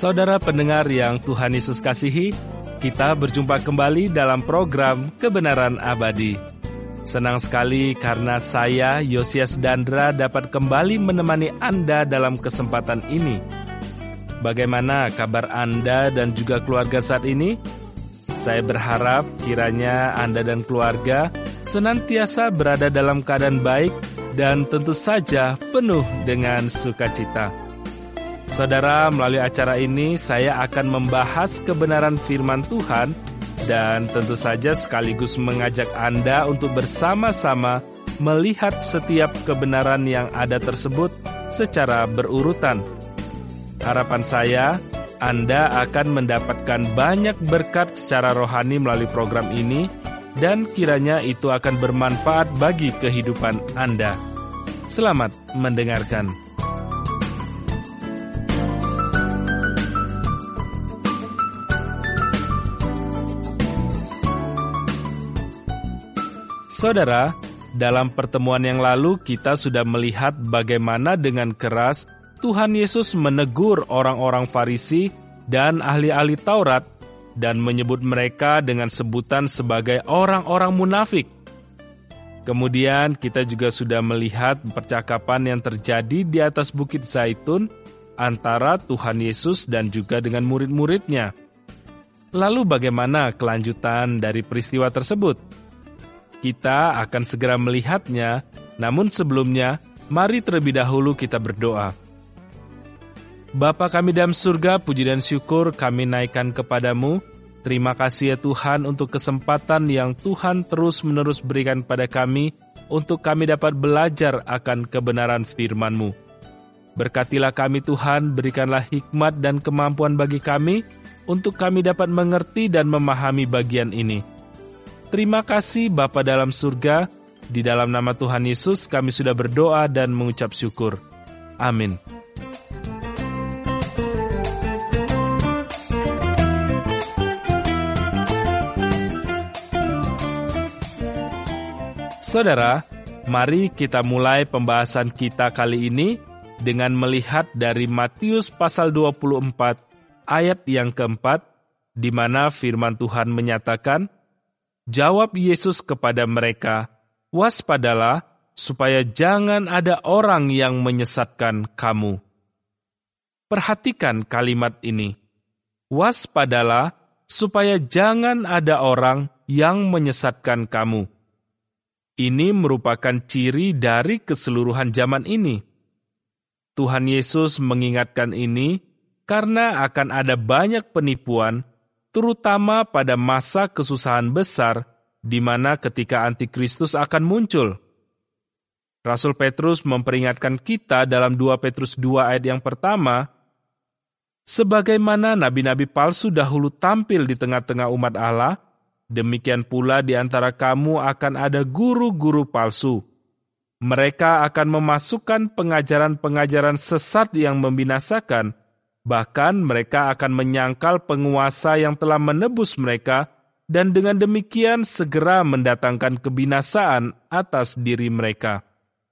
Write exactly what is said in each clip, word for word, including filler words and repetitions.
Saudara pendengar yang Tuhan Yesus kasihi, kita berjumpa kembali dalam program Kebenaran Abadi. Senang sekali karena saya, Yosias Dandra, dapat kembali menemani Anda dalam kesempatan ini. Bagaimana kabar Anda dan juga keluarga saat ini? Saya berharap kiranya Anda dan keluarga senantiasa berada dalam keadaan baik dan tentu saja penuh dengan sukacita. Saudara, melalui acara ini saya akan membahas kebenaran firman Tuhan dan tentu saja sekaligus mengajak Anda untuk bersama-sama melihat setiap kebenaran yang ada tersebut secara berurutan. Harapan saya, Anda akan mendapatkan banyak berkat secara rohani melalui program ini dan kiranya itu akan bermanfaat bagi kehidupan Anda. Selamat mendengarkan. Saudara, dalam pertemuan yang lalu kita sudah melihat bagaimana dengan keras Tuhan Yesus menegur orang-orang Farisi dan ahli-ahli Taurat dan menyebut mereka dengan sebutan sebagai orang-orang munafik. Kemudian kita juga sudah melihat percakapan yang terjadi di atas Bukit Zaitun antara Tuhan Yesus dan juga dengan murid-muridnya. Lalu bagaimana kelanjutan dari peristiwa tersebut? Kita akan segera melihatnya, namun sebelumnya, mari terlebih dahulu kita berdoa. Bapa kami dalam surga, puji dan syukur kami naikkan kepadamu. Terima kasih ya Tuhan untuk kesempatan yang Tuhan terus-menerus berikan pada kami, untuk kami dapat belajar akan kebenaran firman-Mu. Berkatilah kami Tuhan, berikanlah hikmat dan kemampuan bagi kami, untuk kami dapat mengerti dan memahami bagian ini. Terima kasih Bapa dalam surga, di dalam nama Tuhan Yesus kami sudah berdoa dan mengucap syukur. Amin. Saudara, mari kita mulai pembahasan kita kali ini dengan melihat dari Matius pasal dua puluh empat ayat yang keempat, di mana firman Tuhan menyatakan, jawab Yesus kepada mereka, waspadalah supaya jangan ada orang yang menyesatkan kamu. Perhatikan kalimat ini, waspadalah supaya jangan ada orang yang menyesatkan kamu. Ini merupakan ciri dari keseluruhan zaman ini. Tuhan Yesus mengingatkan ini karena akan ada banyak penipuan, terutama pada masa kesusahan besar, di mana ketika Antikristus akan muncul. Rasul Petrus memperingatkan kita dalam dua Petrus dua ayat yang pertama, sebagaimana nabi-nabi palsu dahulu tampil di tengah-tengah umat Allah, demikian pula di antara kamu akan ada guru-guru palsu. Mereka akan memasukkan pengajaran-pengajaran sesat yang membinasakan, bahkan mereka akan menyangkal penguasa yang telah menebus mereka dan dengan demikian segera mendatangkan kebinasaan atas diri mereka.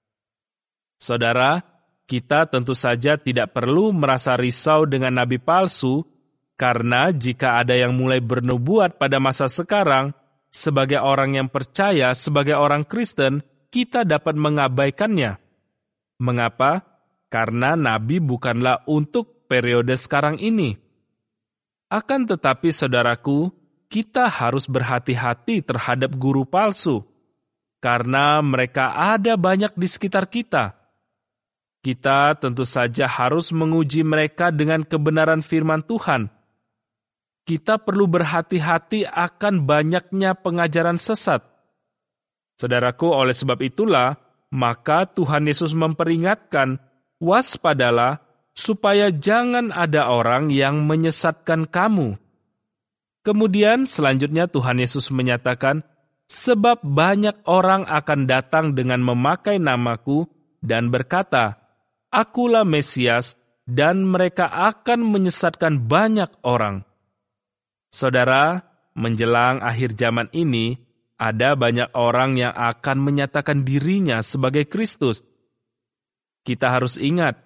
Saudara, kita tentu saja tidak perlu merasa risau dengan nabi palsu, karena jika ada yang mulai bernubuat pada masa sekarang, sebagai orang yang percaya, sebagai orang Kristen, kita dapat mengabaikannya. Mengapa? Karena nabi bukanlah untuk periode sekarang ini. Akan tetapi saudaraku, kita harus berhati-hati terhadap guru palsu, karena mereka ada banyak di sekitar kita. Kita tentu saja harus menguji mereka dengan kebenaran firman Tuhan. Kita perlu berhati-hati akan banyaknya pengajaran sesat. Saudaraku, oleh sebab itulah, maka Tuhan Yesus memperingatkan, waspadalah, supaya jangan ada orang yang menyesatkan kamu. Kemudian selanjutnya Tuhan Yesus menyatakan, sebab banyak orang akan datang dengan memakai namaku dan berkata, akulah Mesias, dan mereka akan menyesatkan banyak orang. Saudara, menjelang akhir zaman ini, ada banyak orang yang akan menyatakan dirinya sebagai Kristus. Kita harus ingat,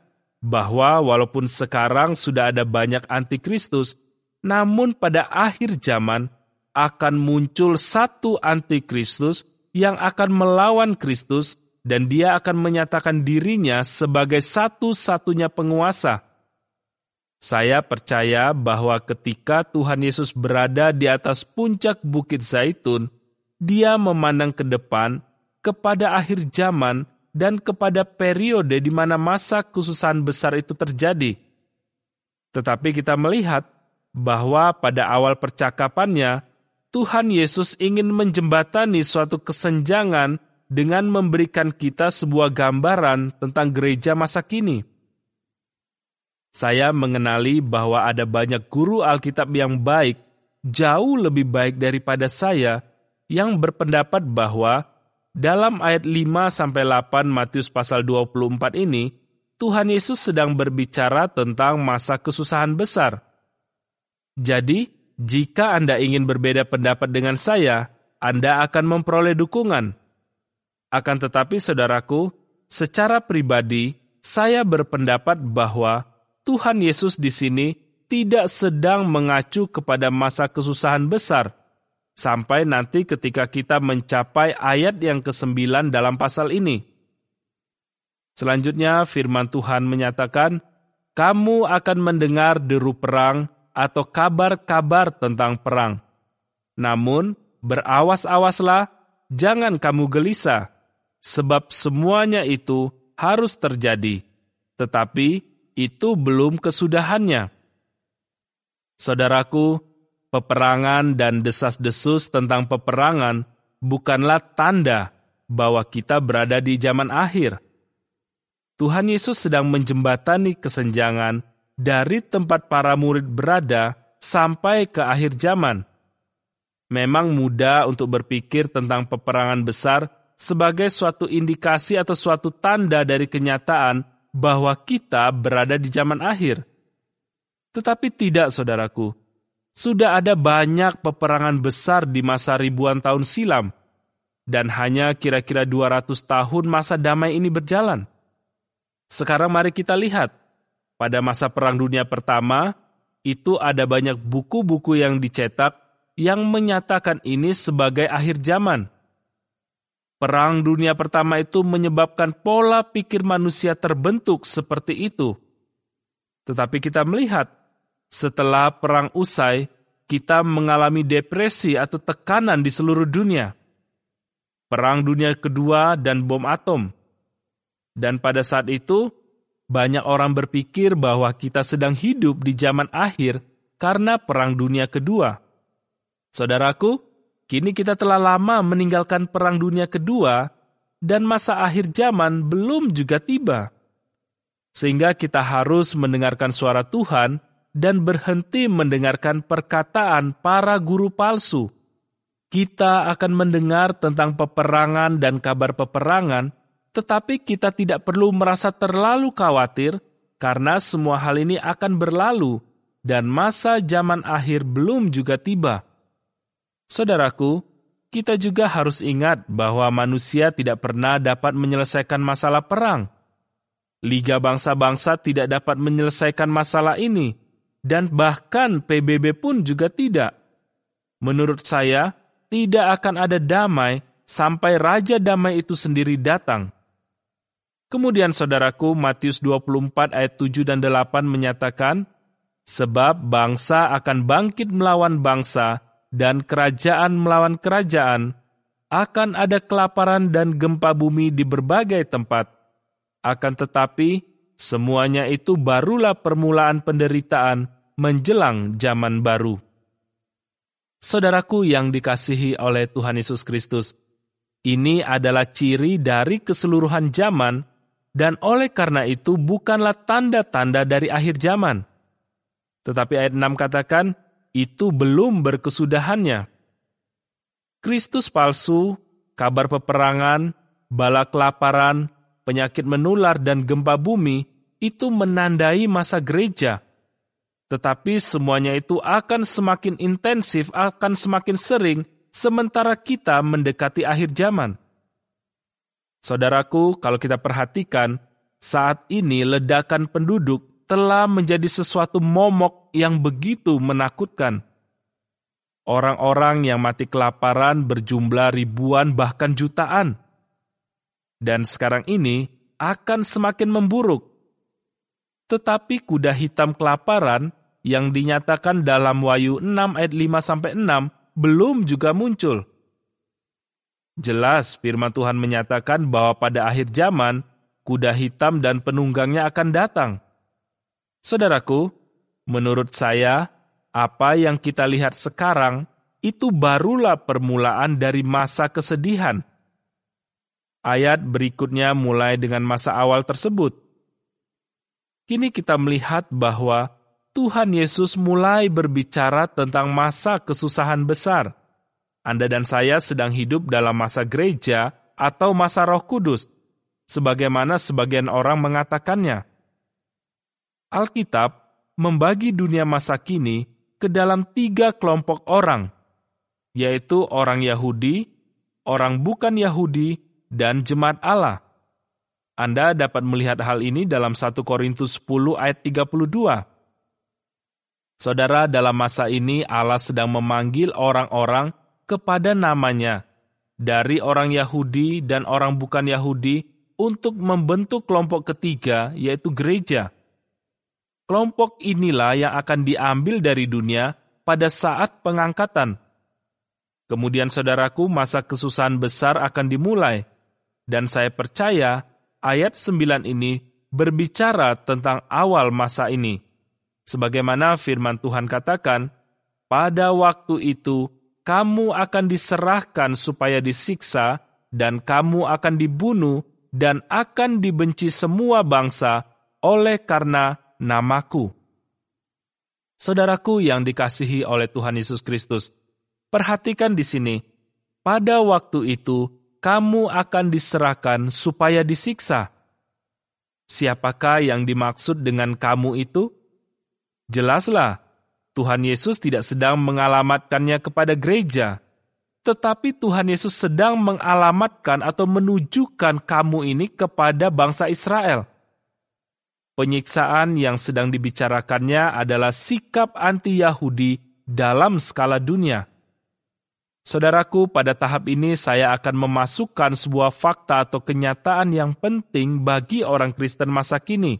bahwa walaupun sekarang sudah ada banyak antikristus, namun pada akhir zaman akan muncul satu antikristus yang akan melawan Kristus, dan dia akan menyatakan dirinya sebagai satu-satunya penguasa. Saya percaya bahwa ketika Tuhan Yesus berada di atas puncak Bukit Zaitun, dia memandang ke depan kepada akhir zaman dan kepada periode di mana masa kesusahan besar itu terjadi. Tetapi kita melihat bahwa pada awal percakapannya, Tuhan Yesus ingin menjembatani suatu kesenjangan dengan memberikan kita sebuah gambaran tentang gereja masa kini. Saya mengenali bahwa ada banyak guru Alkitab yang baik, jauh lebih baik daripada saya, yang berpendapat bahwa dalam ayat lima sampai delapan Matius pasal dua puluh empat ini, Tuhan Yesus sedang berbicara tentang masa kesusahan besar. Jadi, jika Anda ingin berbeda pendapat dengan saya, Anda akan memperoleh dukungan. Akan tetapi, saudaraku, secara pribadi, saya berpendapat bahwa Tuhan Yesus di sini tidak sedang mengacu kepada masa kesusahan besar, sampai nanti ketika kita mencapai ayat yang kesembilan dalam pasal ini. Selanjutnya firman Tuhan menyatakan, kamu akan mendengar deru perang atau kabar-kabar tentang perang. Namun, berawas-awaslah, jangan kamu gelisah, sebab semuanya itu harus terjadi, tetapi itu belum kesudahannya. Saudaraku, peperangan dan desas-desus tentang peperangan bukanlah tanda bahwa kita berada di zaman akhir. Tuhan Yesus sedang menjembatani kesenjangan dari tempat para murid berada sampai ke akhir zaman. Memang mudah untuk berpikir tentang peperangan besar sebagai suatu indikasi atau suatu tanda dari kenyataan bahwa kita berada di zaman akhir. Tetapi tidak, saudaraku. Sudah ada banyak peperangan besar di masa ribuan tahun silam, dan hanya kira-kira dua ratus tahun masa damai ini berjalan. Sekarang mari kita lihat, pada masa Perang Dunia Pertama, itu ada banyak buku-buku yang dicetak yang menyatakan ini sebagai akhir zaman. Perang Dunia Pertama itu menyebabkan pola pikir manusia terbentuk seperti itu. Tetapi kita melihat, setelah perang usai, kita mengalami depresi atau tekanan di seluruh dunia. Perang Dunia Kedua dan bom atom. Dan pada saat itu, banyak orang berpikir bahwa kita sedang hidup di zaman akhir karena Perang Dunia Kedua. Saudaraku, kini kita telah lama meninggalkan Perang Dunia Kedua dan masa akhir zaman belum juga tiba. Sehingga kita harus mendengarkan suara Tuhan dan berhenti mendengarkan perkataan para guru palsu. Kita akan mendengar tentang peperangan dan kabar peperangan, tetapi kita tidak perlu merasa terlalu khawatir karena semua hal ini akan berlalu dan masa zaman akhir belum juga tiba. Saudaraku, kita juga harus ingat bahwa manusia tidak pernah dapat menyelesaikan masalah perang. Liga bangsa-bangsa tidak dapat menyelesaikan masalah ini, dan bahkan P B B pun juga tidak. Menurut saya, tidak akan ada damai sampai Raja Damai itu sendiri datang. Kemudian saudaraku, Matius dua puluh empat ayat tujuh dan delapan menyatakan, sebab bangsa akan bangkit melawan bangsa, dan kerajaan melawan kerajaan, akan ada kelaparan dan gempa bumi di berbagai tempat. Akan tetapi, semuanya itu barulah permulaan penderitaan menjelang zaman baru. Saudaraku yang dikasihi oleh Tuhan Yesus Kristus, ini adalah ciri dari keseluruhan zaman, dan oleh karena itu bukanlah tanda-tanda dari akhir zaman. Tetapi ayat enam katakan, itu belum berkesudahannya. Kristus palsu, kabar peperangan, bala kelaparan, penyakit menular dan gempa bumi itu menandai masa gereja. Tetapi semuanya itu akan semakin intensif, akan semakin sering, sementara kita mendekati akhir zaman. Saudaraku, kalau kita perhatikan, Saat ini ledakan penduduk telah menjadi sesuatu momok yang begitu menakutkan. Orang-orang yang mati kelaparan berjumlah ribuan bahkan jutaan. Dan sekarang ini akan semakin memburuk. Tetapi kuda hitam kelaparan yang dinyatakan dalam Wahyu enam ayat lima sampai enam belum juga muncul. Jelas firman Tuhan menyatakan bahwa pada akhir zaman, kuda hitam dan penunggangnya akan datang. Saudaraku, menurut saya, apa yang kita lihat sekarang itu barulah permulaan dari masa kesedihan. Ayat berikutnya mulai dengan masa awal tersebut. Kini kita melihat bahwa Tuhan Yesus mulai berbicara tentang masa kesusahan besar. Anda dan saya sedang hidup dalam masa gereja atau masa Roh Kudus, sebagaimana sebagian orang mengatakannya. Alkitab membagi dunia masa kini ke dalam tiga kelompok orang, yaitu orang Yahudi, orang bukan Yahudi, dan jemaat Allah. Anda dapat melihat hal ini dalam satu Korintus sepuluh ayat tiga puluh dua. Saudara, dalam masa ini Allah sedang memanggil orang-orang kepada namanya, dari orang Yahudi dan orang bukan Yahudi, untuk membentuk kelompok ketiga, yaitu gereja. Kelompok inilah yang akan diambil dari dunia pada saat pengangkatan. Kemudian saudaraku, masa kesusahan besar akan dimulai, dan saya percaya ayat sembilan ini berbicara tentang awal masa ini. Sebagaimana firman Tuhan katakan, pada waktu itu kamu akan diserahkan supaya disiksa, dan kamu akan dibunuh, dan akan dibenci semua bangsa oleh karena namaku. Saudaraku yang dikasihi oleh Tuhan Yesus Kristus, perhatikan di sini, pada waktu itu kamu akan diserahkan supaya disiksa. Siapakah yang dimaksud dengan kamu itu? Jelaslah, Tuhan Yesus tidak sedang mengalamatkannya kepada gereja, tetapi Tuhan Yesus sedang mengalamatkan atau menunjukkan kamu ini kepada bangsa Israel. Penyiksaan yang sedang dibicarakannya adalah sikap anti-Yahudi dalam skala dunia. Saudaraku, pada tahap ini saya akan memasukkan sebuah fakta atau kenyataan yang penting bagi orang Kristen masa kini.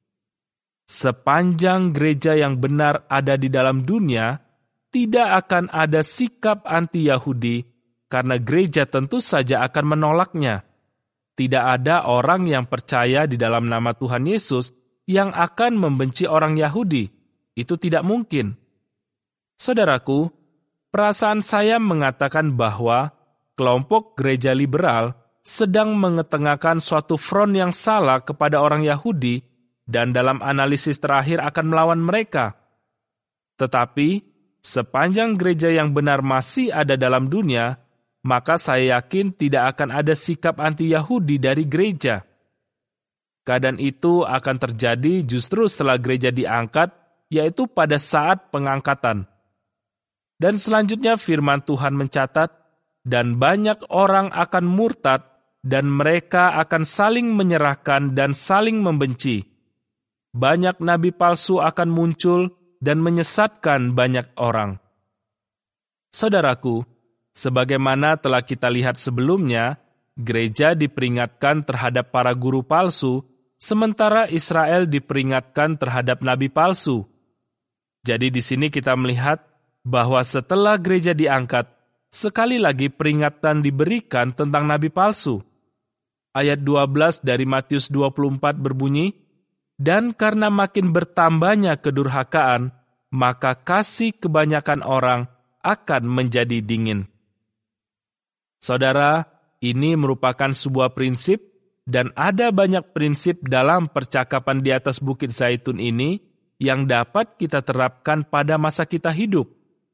Sepanjang gereja yang benar ada di dalam dunia, tidak akan ada sikap anti-Yahudi, karena gereja tentu saja akan menolaknya. Tidak ada orang yang percaya di dalam nama Tuhan Yesus yang akan membenci orang Yahudi. Itu tidak mungkin. Saudaraku, perasaan saya mengatakan bahwa kelompok gereja liberal sedang mengetengahkan suatu front yang salah kepada orang Yahudi, dan dalam analisis terakhir akan melawan mereka. Tetapi, sepanjang gereja yang benar masih ada dalam dunia, maka saya yakin tidak akan ada sikap anti-Yahudi dari gereja. Keadaan itu akan terjadi justru setelah gereja diangkat, yaitu pada saat pengangkatan. Dan selanjutnya firman Tuhan mencatat, dan banyak orang akan murtad, dan mereka akan saling menyerahkan dan saling membenci. Banyak nabi palsu akan muncul dan menyesatkan banyak orang. Saudaraku, sebagaimana telah kita lihat sebelumnya, gereja diperingatkan terhadap para guru palsu, sementara Israel diperingatkan terhadap nabi palsu. Jadi di sini kita melihat bahwa setelah gereja diangkat, sekali lagi peringatan diberikan tentang nabi palsu. Ayat dua belas dari Matius dua puluh empat berbunyi, dan karena makin bertambahnya kedurhakaan, maka kasih kebanyakan orang akan menjadi dingin. Saudara, ini merupakan sebuah prinsip, dan ada banyak prinsip dalam percakapan di atas Bukit Zaitun ini yang dapat kita terapkan pada masa kita hidup.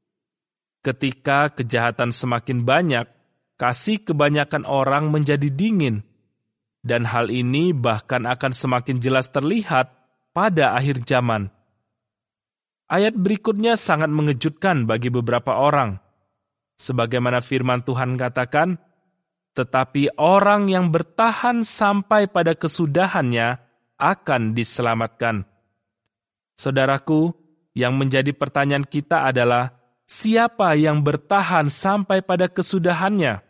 Ketika kejahatan semakin banyak, kasih kebanyakan orang menjadi dingin. Dan hal ini bahkan akan semakin jelas terlihat pada akhir zaman. Ayat berikutnya sangat mengejutkan bagi beberapa orang. Sebagaimana firman Tuhan katakan, tetapi orang yang bertahan sampai pada kesudahannya akan diselamatkan. Saudaraku, yang menjadi pertanyaan kita adalah, siapa yang bertahan sampai pada kesudahannya?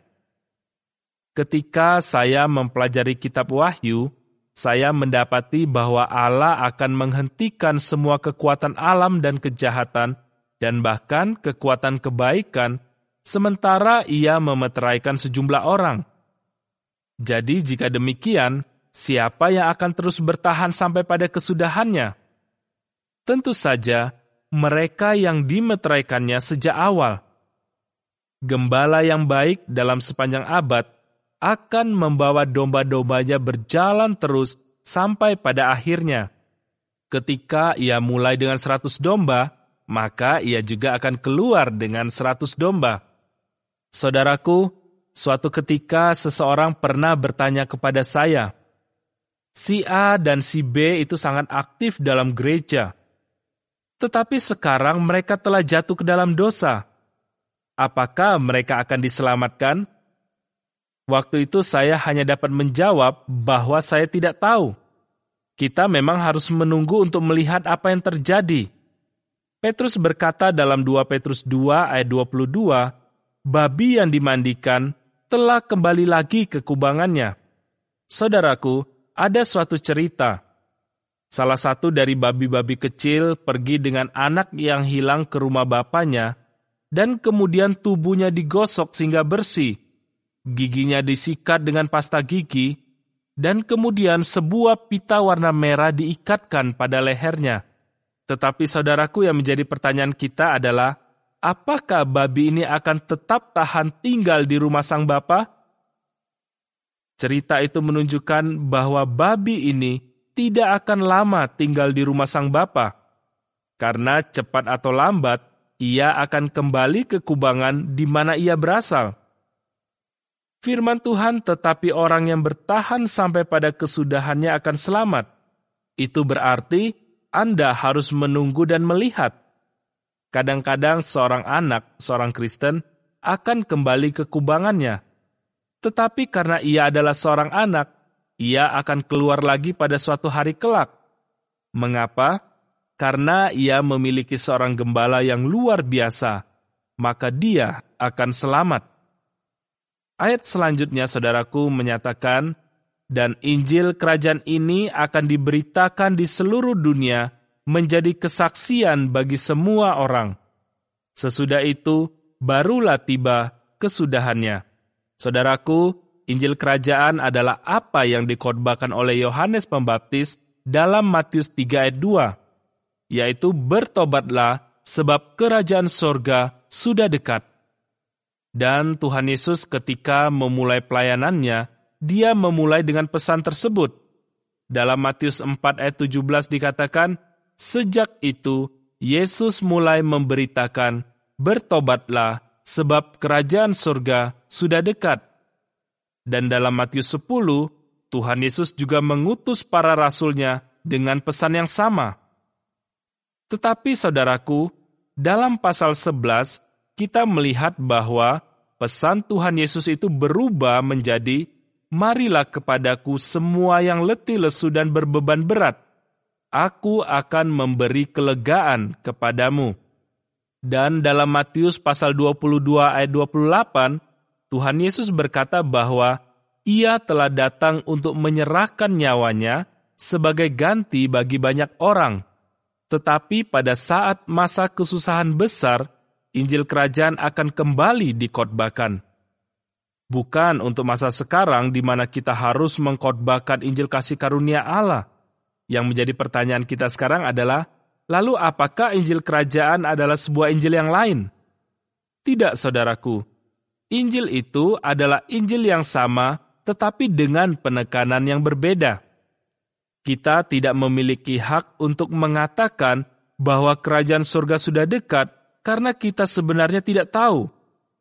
Ketika saya mempelajari kitab Wahyu, saya mendapati bahwa Allah akan menghentikan semua kekuatan alam dan kejahatan, dan bahkan kekuatan kebaikan, sementara Ia memeteraikan sejumlah orang. Jadi jika demikian, siapa yang akan terus bertahan sampai pada kesudahannya? Tentu saja, mereka yang dimeteraikannya sejak awal. Gembala yang baik dalam sepanjang abad akan membawa domba-dombanya berjalan terus sampai pada akhirnya. Ketika ia mulai dengan seratus domba, maka ia juga akan keluar dengan seratus domba. Saudaraku, suatu ketika seseorang pernah bertanya kepada saya, si A dan si B itu sangat aktif dalam gereja. Tetapi sekarang mereka telah jatuh ke dalam dosa. Apakah mereka akan diselamatkan? Waktu itu saya hanya dapat menjawab bahwa saya tidak tahu. Kita memang harus menunggu untuk melihat apa yang terjadi. Petrus berkata dalam dua Petrus dua ayat dua puluh dua, babi yang dimandikan telah kembali lagi ke kubangannya. Saudaraku, ada suatu cerita. Salah satu dari babi-babi kecil pergi dengan anak yang hilang ke rumah bapaknya, dan kemudian tubuhnya digosok sehingga bersih. Giginya disikat dengan pasta gigi, dan kemudian sebuah pita warna merah diikatkan pada lehernya. Tetapi saudaraku, yang menjadi pertanyaan kita adalah, apakah babi ini akan tetap tahan tinggal di rumah sang bapa? Cerita itu menunjukkan bahwa babi ini tidak akan lama tinggal di rumah sang bapa, karena cepat atau lambat ia akan kembali ke kubangan di mana ia berasal. Firman Tuhan, tetapi orang yang bertahan sampai pada kesudahannya akan selamat. Itu berarti Anda harus menunggu dan melihat. Kadang-kadang seorang anak, seorang Kristen, akan kembali ke kubangannya. Tetapi karena ia adalah seorang anak, ia akan keluar lagi pada suatu hari kelak. Mengapa? Karena ia memiliki seorang gembala yang luar biasa, maka dia akan selamat. Ayat selanjutnya, saudaraku, menyatakan, dan Injil kerajaan ini akan diberitakan di seluruh dunia menjadi kesaksian bagi semua orang. Sesudah itu, barulah tiba kesudahannya. Saudaraku, Injil kerajaan adalah apa yang dikhotbahkan oleh Yohanes Pembaptis dalam Matius tiga ayat dua, yaitu bertobatlah sebab kerajaan sorga sudah dekat. Dan Tuhan Yesus ketika memulai pelayanannya, dia memulai dengan pesan tersebut. Dalam Matius empat ayat tujuh belas dikatakan, sejak itu Yesus mulai memberitakan, bertobatlah sebab kerajaan sorga sudah dekat. Dan dalam Matius sepuluh, Tuhan Yesus juga mengutus para rasulnya dengan pesan yang sama. Tetapi saudaraku, dalam pasal sebelas, kita melihat bahwa pesan Tuhan Yesus itu berubah menjadi, marilah kepadaku semua yang letih lesu dan berbeban berat, aku akan memberi kelegaan kepadamu. Dan dalam Matius pasal dua puluh dua ayat dua puluh delapan, Tuhan Yesus berkata bahwa Ia telah datang untuk menyerahkan nyawanya sebagai ganti bagi banyak orang. Tetapi pada saat masa kesusahan besar, Injil kerajaan akan kembali dikhotbahkan. Bukan untuk masa sekarang di mana kita harus mengkhotbahkan Injil kasih karunia Allah. Yang menjadi pertanyaan kita sekarang adalah, lalu apakah Injil kerajaan adalah sebuah Injil yang lain? Tidak, saudaraku. Injil itu adalah Injil yang sama, tetapi dengan penekanan yang berbeda. Kita tidak memiliki hak untuk mengatakan bahwa kerajaan surga sudah dekat karena kita sebenarnya tidak tahu.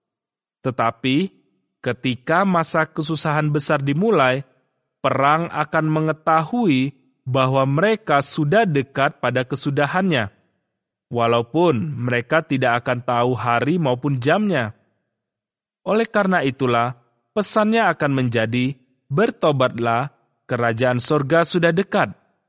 Tetapi, ketika masa kesusahan besar dimulai, perang akan mengetahui bahwa mereka sudah dekat pada kesudahannya, walaupun mereka tidak akan tahu hari maupun jamnya. Oleh karena itulah, pesannya akan menjadi, bertobatlah, kerajaan surga sudah dekat.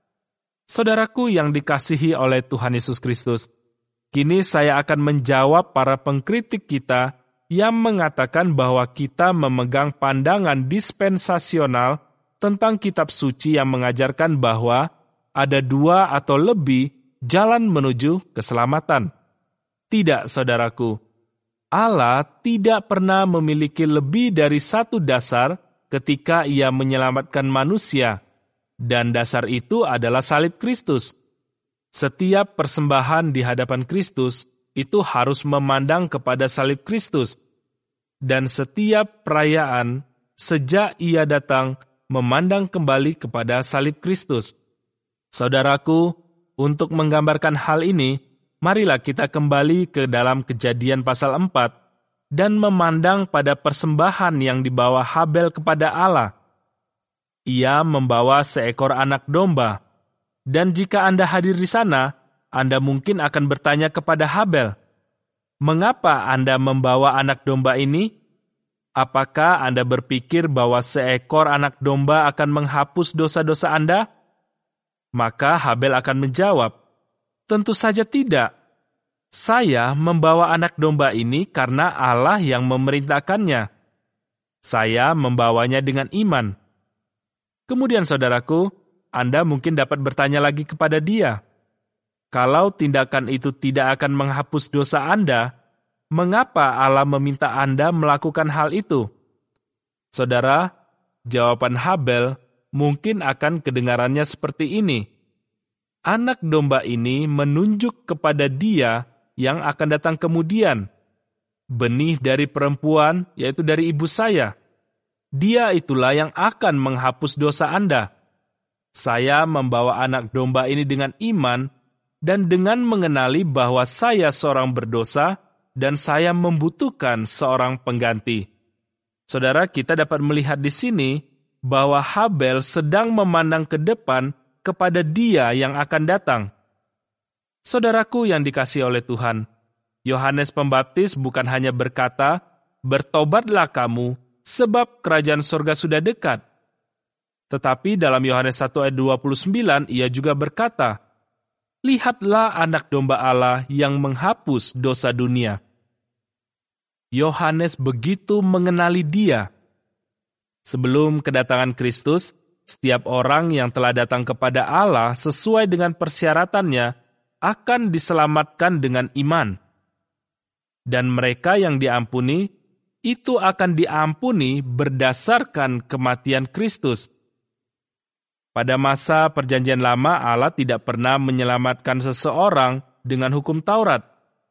Saudaraku yang dikasihi oleh Tuhan Yesus Kristus, kini saya akan menjawab para pengkritik kita yang mengatakan bahwa kita memegang pandangan dispensasional tentang kitab suci yang mengajarkan bahwa ada dua atau lebih jalan menuju keselamatan. Tidak, saudaraku. Allah tidak pernah memiliki lebih dari satu dasar ketika Ia menyelamatkan manusia, dan dasar itu adalah salib Kristus. Setiap persembahan di hadapan Kristus itu harus memandang kepada salib Kristus, dan setiap perayaan sejak Ia datang memandang kembali kepada salib Kristus. Saudaraku, untuk menggambarkan hal ini, marilah kita kembali ke dalam Kejadian pasal empat dan memandang pada persembahan yang dibawa Habel kepada Allah. Ia membawa seekor anak domba, dan jika Anda hadir di sana, Anda mungkin akan bertanya kepada Habel, "Mengapa Anda membawa anak domba ini? Apakah Anda berpikir bahwa seekor anak domba akan menghapus dosa-dosa Anda?" Maka Habel akan menjawab, "Tentu saja tidak. Saya membawa anak domba ini karena Allah yang memerintahkannya. Saya membawanya dengan iman." Kemudian saudaraku, Anda mungkin dapat bertanya lagi kepada dia, "Kalau tindakan itu tidak akan menghapus dosa Anda, mengapa Allah meminta Anda melakukan hal itu?" Saudara, jawaban Habel mungkin akan kedengarannya seperti ini. Anak domba ini menunjuk kepada dia yang akan datang kemudian. Benih dari perempuan, yaitu dari ibu saya. Dia itulah yang akan menghapus dosa Anda. Saya membawa anak domba ini dengan iman dan dengan mengenali bahwa saya seorang berdosa dan saya membutuhkan seorang pengganti. Saudara, kita dapat melihat di sini bahwa Habel sedang memandang ke depan kepada dia yang akan datang. Saudaraku yang dikasihi oleh Tuhan, Yohanes Pembaptis bukan hanya berkata, "Bertobatlah kamu, sebab kerajaan surga sudah dekat." Tetapi dalam Yohanes satu ayat dua puluh sembilan, ia juga berkata, "Lihatlah anak domba Allah yang menghapus dosa dunia." Yohanes begitu mengenali dia. Sebelum kedatangan Kristus, setiap orang yang telah datang kepada Allah sesuai dengan persyaratannya akan diselamatkan dengan iman. Dan mereka yang diampuni, itu akan diampuni berdasarkan kematian Kristus. Pada masa Perjanjian Lama, Allah tidak pernah menyelamatkan seseorang dengan hukum Taurat.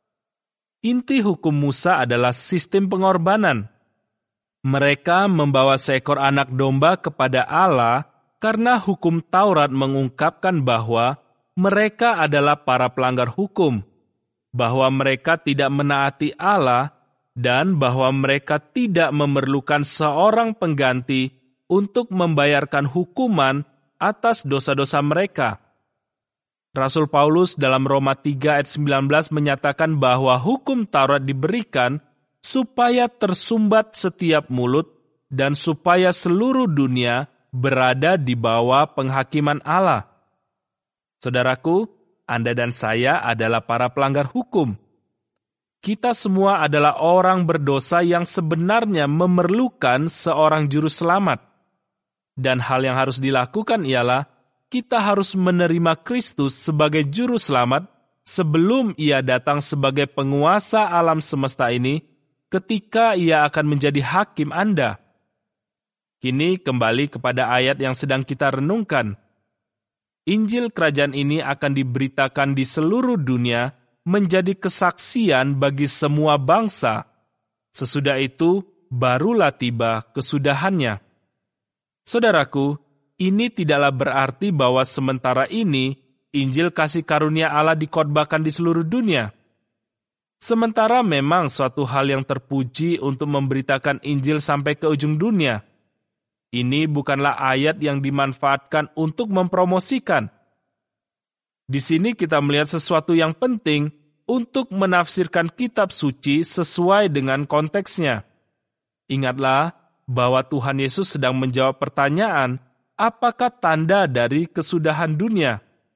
Inti hukum Musa adalah sistem pengorbanan. Mereka membawa seekor anak domba kepada Allah karena hukum Taurat mengungkapkan bahwa mereka adalah para pelanggar hukum, bahwa mereka tidak menaati Allah, dan bahwa mereka tidak memerlukan seorang pengganti untuk membayarkan hukuman atas dosa-dosa mereka. Rasul Paulus dalam Roma tiga ayat sembilan belas menyatakan bahwa hukum Taurat diberikan supaya tersumbat setiap mulut dan supaya seluruh dunia berada di bawah penghakiman Allah. Saudaraku, Anda dan saya adalah para pelanggar hukum. Kita semua adalah orang berdosa yang sebenarnya memerlukan seorang juru selamat. Dan hal yang harus dilakukan ialah kita harus menerima Kristus sebagai juru selamat sebelum Ia datang sebagai penguasa alam semesta ini ketika Ia akan menjadi hakim Anda. Kini kembali kepada ayat yang sedang kita renungkan. Injil kerajaan ini akan diberitakan di seluruh dunia menjadi kesaksian bagi semua bangsa. Sesudah itu, barulah tiba kesudahannya. Saudaraku, ini tidaklah berarti bahwa sementara ini Injil kasih karunia Allah dikhotbahkan di seluruh dunia. Sementara memang suatu hal yang terpuji untuk memberitakan Injil sampai ke ujung dunia. Ini bukanlah ayat yang dimanfaatkan untuk mempromosikan. Di sini kita melihat sesuatu yang penting untuk menafsirkan kitab suci sesuai dengan konteksnya. Ingatlah bahwa Tuhan Yesus sedang menjawab pertanyaan, apakah tanda dari kesudahan dunia?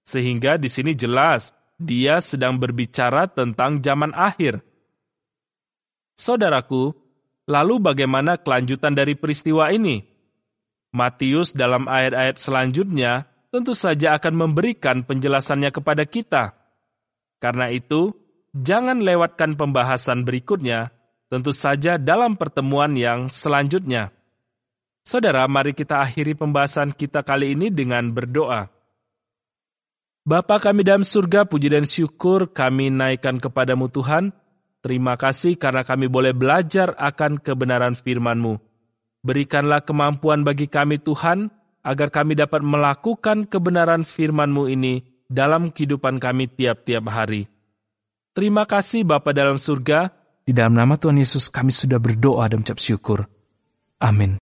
Sehingga di sini jelas, dia sedang berbicara tentang zaman akhir. Saudaraku, lalu bagaimana kelanjutan dari peristiwa ini? Matius dalam ayat-ayat selanjutnya tentu saja akan memberikan penjelasannya kepada kita. Karena itu, jangan lewatkan pembahasan berikutnya, tentu saja dalam pertemuan yang selanjutnya. Saudara, mari kita akhiri pembahasan kita kali ini dengan berdoa. Bapa kami dalam surga, puji dan syukur kami naikkan kepadamu Tuhan. Terima kasih karena kami boleh belajar akan kebenaran firman-Mu. Berikanlah kemampuan bagi kami Tuhan, agar kami dapat melakukan kebenaran firman-Mu ini dalam kehidupan kami tiap-tiap hari. Terima kasih Bapa dalam surga. Di dalam nama Tuhan Yesus kami sudah berdoa dan mengucap syukur. Amin.